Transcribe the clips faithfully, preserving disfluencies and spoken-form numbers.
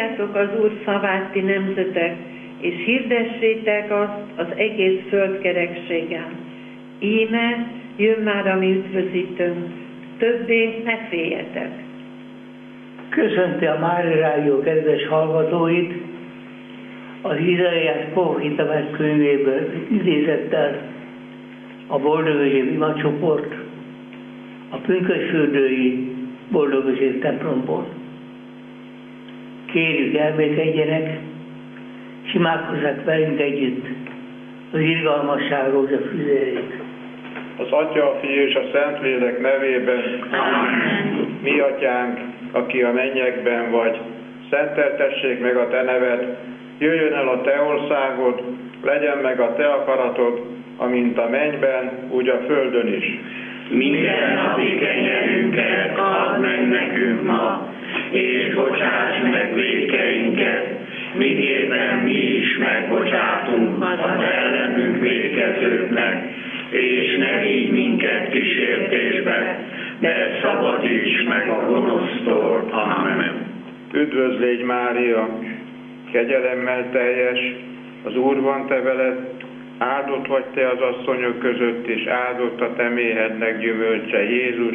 halljátok az Úr szavát, ti nemzetek, és hirdessétek azt az egész földkerekségen. Íme, jön már a mi üdvözítőnk, többé ne féljetek. Köszönti a Mária Rádió kedves hallgatóit, az Izaiás próféta könyvéből idézettel a Boldogözsér imacsoport, a pünkösfürdői Boldogözsér templomból. Kérjük, elbékedjenek, és imádkozzák velünk együtt az irgalmasság rózsa füzérét. Az Atya, a Fiú és a Szentlélek nevében. Amen. Mi Atyánk, aki a mennyekben vagy, szenteltessék meg a Te neved, jöjjön el a Te országod, legyen meg a Te akaratod, amint a mennyben, úgy a földön is. Minden napi kenyerünket add meg nekünk ma, és bocsáss meg vétkeinket, miképpen mi is megbocsátunk az ellenünk vétkezőknek, és ne vigy minket kísértésbe, de szabadíts meg a gonosztól. Amen. Üdvözl légy, Mária, kegyelemmel teljes, az Úr van te veled, áldott vagy te az asszonyok között, és áldott a te méhednek gyümölcse, Jézus.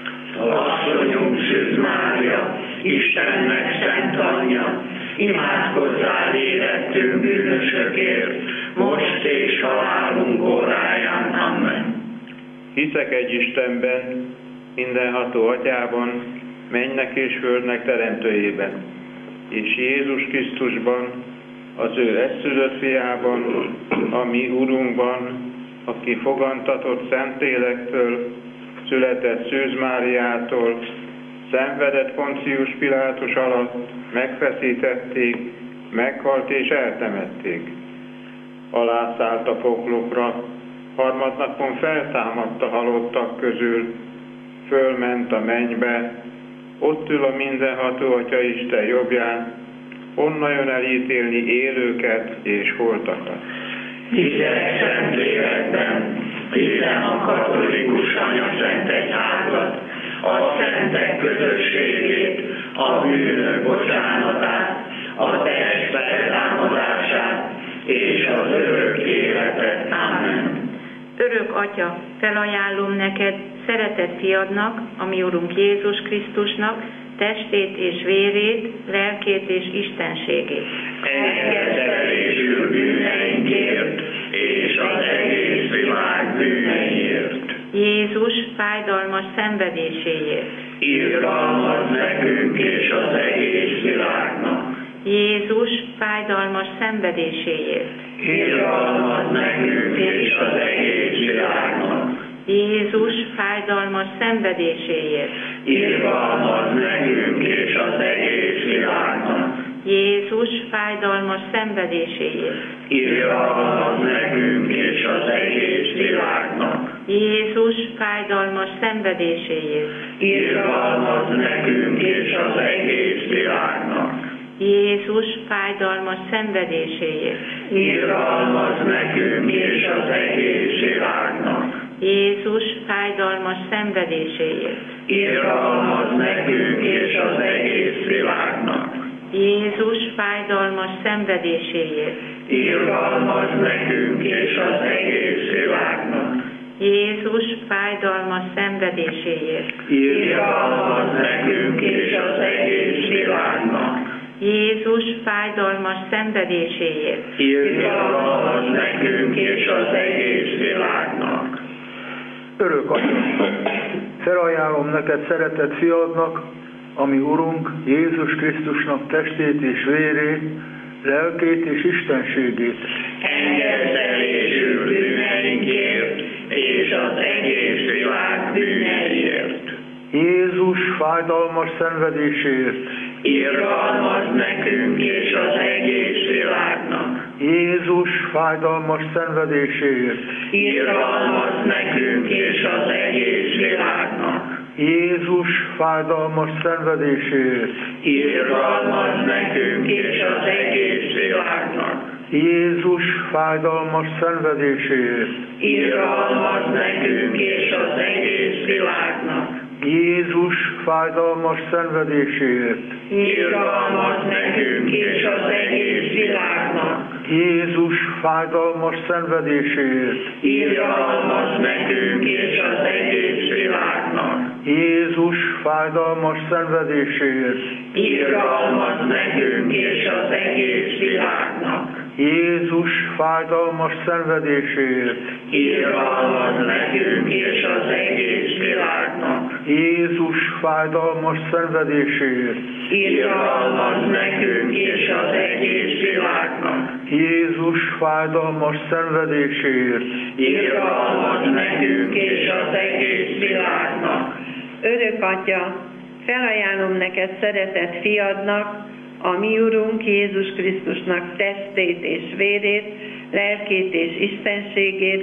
Asszonyunk Szűz Mária, Istennek szent anyja, imádkozzál érettünk bűnösökért, most és halálunk óráján. Amen. Hiszek egy Istenben, mindenható Atyában, mennynek és földnek teremtőjében, és Jézus Krisztusban, az ő egyszülött fiában, a mi Urunkban, aki fogantatott Szentlélektől, született Szűz Máriától, szenvedett Poncius Pilátus alatt, megfeszítették, meghalt és eltemették. Alászállt a poklokra, harmadnapon feltámadt a halottak közül, fölment a mennybe, ott ül a mindenható Atya Isten jobbján, onnan jön elítélni élőket és holtakat. Hiszek Szentlélekben, hiszem a katolikus anyaszentegyházat, a szentek közösségét, a bűnök bocsánatát, a test feltámadását és az örök életet. Amen. Örök Atya, felajánlom neked szeretett fiadnak, a mi Urunk Jézus Krisztusnak, testét és vérét, lelkét és istenségét. Engedtelésül bűneinkért és az egész világ bűneiért. Jézus fájdalmas szenvedéséért. Irgalmaz nekünk és az egész világnak. Jézus fájdalmas szenvedéséért. Irgalmaz nekünk és az egész világnak. Jézus fájdalmas szenvedéséért. Irgalmaz nekünk és az egész világnak. Jézus fájdalmas szenvedéséért. Irgalmaz nekünk és az egész világnak. Jézus fájdalmas szenvedéséért. Irgalmaz nekünk és az egész világnak. Jézus fájdalmas szenvedéséért. Irgalmaz nekünk és az egész világnak. Jézus fájdalmas szenvedéséért. Irgalmaz nekünk és az egész világnak. Jézus fájdalmas szenvedéséért. Irgalmaz nekünk és az egész világnak. Jézus fájdalmas szenvedéséért. Irgalmaz nekünk és az egész világnak. Jézus fájdalmas szenvedéséért. Irgalmaz nekünk és az egész világnak. Örök Atya, felajánlom neked szeretett fiadnak, ami Urunk Jézus Krisztusnak testét és vérét, lelkét és istenségét. Engedtelésül bűneinkért és az egész világ bűneiért. Jézus fájdalmas szenvedéséért. Irgalmaz nekünk és az egész világnak. Jézus fájdalmas szenvedéséért. Irgalmaz nekünk és az egész világnak. Jézus fájdalmas szenvedéséért. Irgalmaz nekünk és az egész világnak. Jézus fájdalmas szenvedéséért. Irgalmaz nekünk és az egész világnak. Jézus fájdalmas szenvedéséért. Irgalmaz nekünk Jézus fájdalmas szenvedéséért. Irgalmaz nekünk és az egész világnak. Jézus fájdalmas szenvedéséért. Irgalmaz nekünk és az egész világnak. Jézus fájdalmas szenvedéséért. Irgalmaz nekünk és az egész világnak. Jézus fájdalmas szenvedéséért. Irgalmaz nekünk és az egész világnak. Jézus fájdalmas szenvedéséért. Irgalmaz nekünk és az egész világnak. Örök Atya, felajánlom neked szeretett fiadnak, a mi Urunk Jézus Krisztusnak testét és vérét, lelkét és istenségét,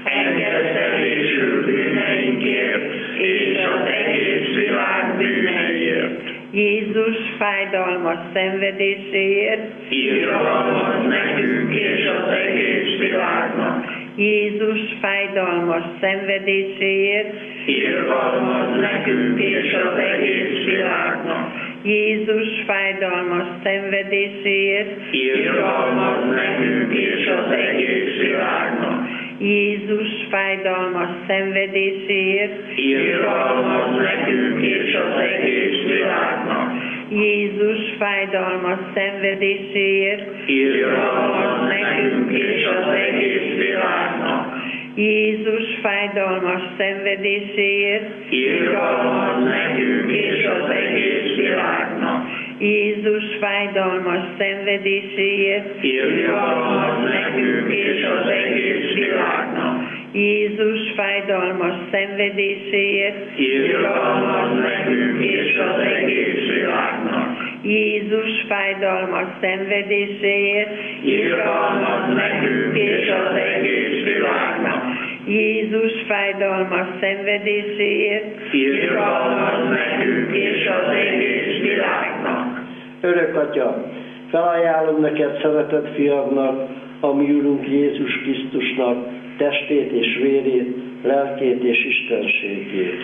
Engedtelésül bűneinkért és az egész világ bűneiért. Jézus fájdalmas szenvedéséért, Irgalmaz nekünk és az egész világnak. Jézus fájdalmas szenvedéséért, Irgalmaz nekünk és az egész világnak. Jézus fájdalmas szenvedéséért, Irgalmaz nekünk és az egész világnak. Jézus fájdalmas szenvedéséért, Irgalmaz nekünk és az egész világnak. Jézus fájdalmas szenvedéséért, Irgalmaz nekünk és az egész világnak. Jézus fájdalmas szenvedéséért, Irgalmaz nekünk és az egész világnak. Jézus fájdalmas szenvedéséért, Irgalmaz nekünk és az egész világnak. Jézus fájdalmas szenvedéséért, Irgalmaz nekünk és az egész világnak. Jézus fájdalmas szenvedéséért, Irgalmaz nekünk és az egész világnak. Jézus fájdalmas szenvedéséért, Irgalmaz nekünk és az egész világnak. Örök Atya, felajánlom neked szeretett fiadnak, a mi Urunk Jézus Krisztusnak testét és vérét, lelkét és istenségét.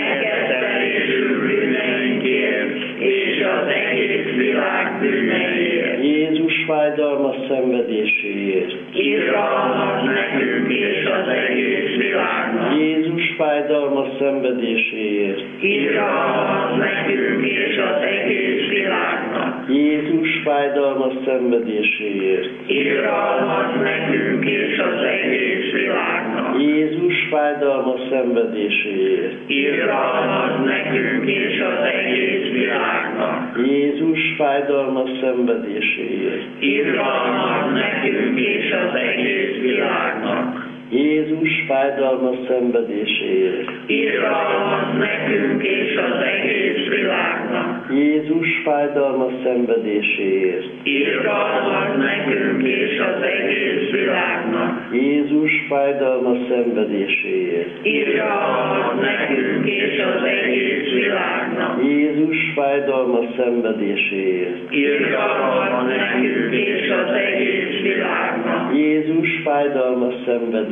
Engedtelésül bűneinkért és az egész világ bűneiért. Jézus fájdalmas szenvedéséért. Irgalmaz nekünk és az egész világnak. Jézus fájdalmas szenvedéséért. Irgalmaz nekünk és az egész világnak. Jézus fájdalmas szenvedéséért. Irgalmaz nekünk és az egész világnak. Jézus fájdalmas szenvedéséért. Irgalmaz nekünk és az egész világnak. Jézus fájdalmas szenvedéséért. Irgalmaz nekünk és az egész világnak. Jézus fájdalmas szenvedéséért. Irgalmaz nekünk és az egész világnak. Jézus fájdalmas szenvedéséért. Irgalmaz nekünk és az egész világnak. Jézus fájdalmas szenvedéséért. Irgalmaz nekünk és az egész világnak. Jézus fájdalmas szenvedéséért. Irgalmaz nekünk és az egész világnak. Jézus fájdalmas szenvedéséért.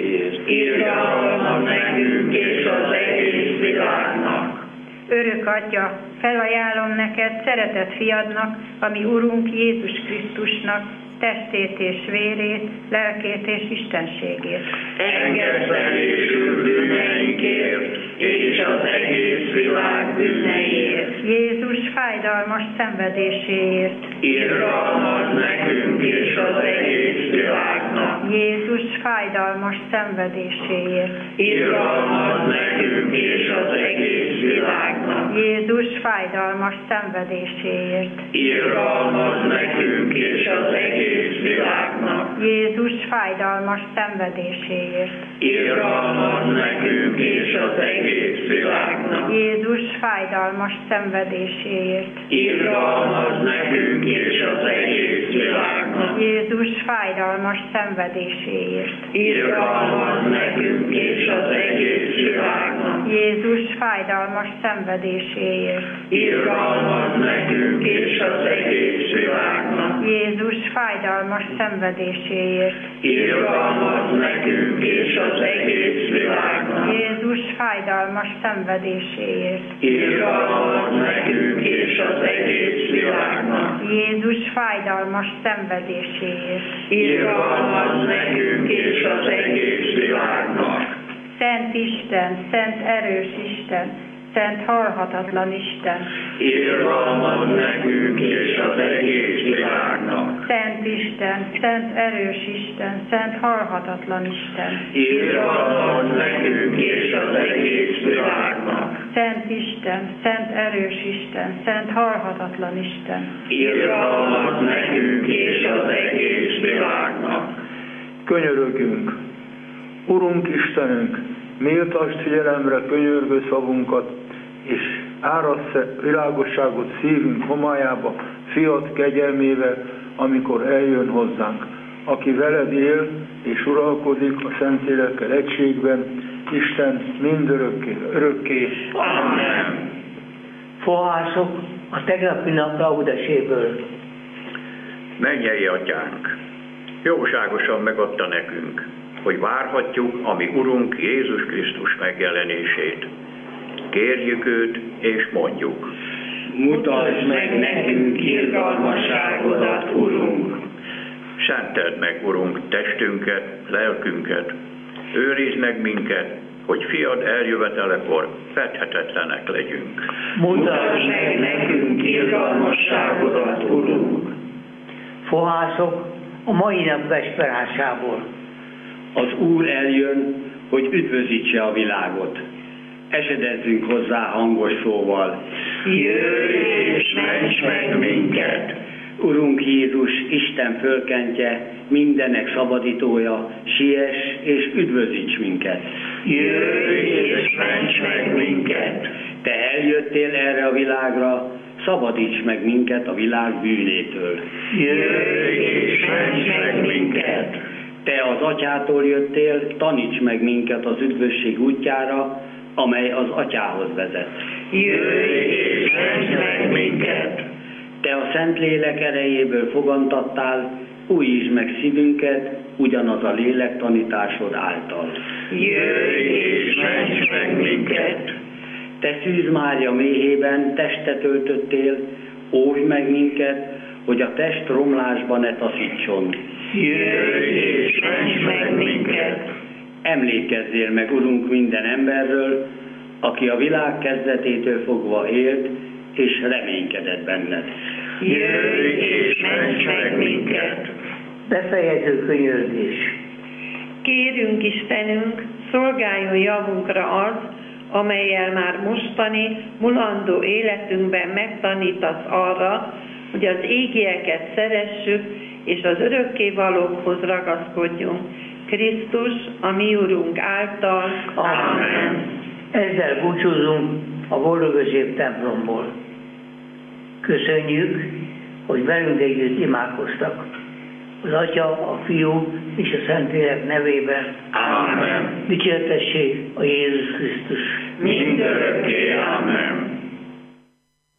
Irgalmaz nekünk és az egész világnak. Örök Atya, felajánlom neked szeretett fiadnak, ami Urunk Jézus Krisztusnak testét és vérét, lelkét és istenségét. Engedtelésül bűneinkért és az egész világ bűneiért. Jézus fájdalmas szenvedéséért. Irgalmaz nekünk és az egész világnak. Jézus fájdalmas szenvedéséért. Irgalmaz nekünk és az egész világnak. Jézus fájdalmas szenvedéséért. Irgalmaz nekünk és az egész világnak. Jézus fájdalmas szenvedéséért. Irgalmaz nekünk és az egész világnak. Jézus fájdalmas szenvedéséért. Irgalmaz nekünk és az egész világnak. Jézus fájdalmas szenvedéséért. Irgalmaz nekünk és az egész világnak. Jézus fájdalmas szenvedéséért. Irgalmaz nekünk és az egész világnak. Jézus fájdalmas szenvedéséért. Irgalmaz nekünk és az egész világnak. Jézus fájdalmas szenvedéséért. Irgalmaz nekünk és az egész világnak. Jézus fájdalmas szenvedéséért. Irgalmaz nekünk és az egész világnak. Szent Isten, szent erős Isten, szent halhatatlan Isten. Irgalmaz nekünk és az egész világnak. Szent Isten, szent erős Isten, szent halhatatlan Isten. Irgalmaz nekünk és az egész világnak. Szent Isten, szent erős Isten, szent halhatatlan Isten. Irgalmaz nekünk és az egész világnak. Könyörögjünk! Urunk Istenünk, méltasd figyelemre könyörgő szavunkat, és árassz világosságot szívünk homályába, fiad kegyelmével, amikor eljön hozzánk, aki veled él és uralkodik a Szentlélekkel egységben, Isten mindörökké, örökké. Amen. Fohászok a tegnapi nap laudeséből. Mennyei Atyánk, jóságosan megadta nekünk, hogy várhatjuk a mi Urunk Jézus Krisztus megjelenését. Kérjük őt és mondjuk. Mutasd meg nekünk irgalmasságodat, Urunk. Szenteld meg, Urunk, testünket, lelkünket. Őrizd meg minket, hogy fiad eljövetelekor fedhetetlenek legyünk. Mutasd meg nekünk irgalmasságodat, Urunk. Fohászok a mai nap vesperásából. Az Úr eljön, hogy üdvözítse a világot. Esedezzünk hozzá hangos szóval. Jöjj és ments meg minket! Urunk Jézus, Isten fölkentje, mindenek szabadítója, siess és üdvözíts minket. Jöjj és ments meg minket! Te eljöttél erre a világra, szabadíts meg minket a világ bűnétől. Jöjj és ments meg minket! Te az Atyától jöttél, taníts meg minket az üdvösség útjára, amely az Atyához vezet. Jöjj és ments meg minket! Te a Szentlélek erejéből fogantattál, újítsd meg szívünket, ugyanaz a lélek tanításod által. Jöjj és ments meg minket! Te Szűz Mária méhében testet öltöttél, óvj meg minket, hogy a test romlásba ne taszítson. Jöjj és ments meg minket! Emlékezzél meg, Urunk, minden emberről, aki a világ kezdetétől fogva élt, és reménykedett benned. Jöjj és ments meg minket! Befejező könyörgés. Kérünk Istenünk, szolgáljon javunkra az, amellyel már mostani, mulandó életünkben megtanítasz arra, hogy az égieket szeressük, és az örökkévalókhoz ragaszkodjunk. Krisztus, a mi Urunk által. Amen. Ezzel búcsúzunk a Boldog templomból. Köszönjük, hogy velünk együtt imádkoztak. Az Atya, a Fiú és a Szentlélek nevében. Amen. Dicsértessék a Jézus Krisztus. Mindörökké. Amen.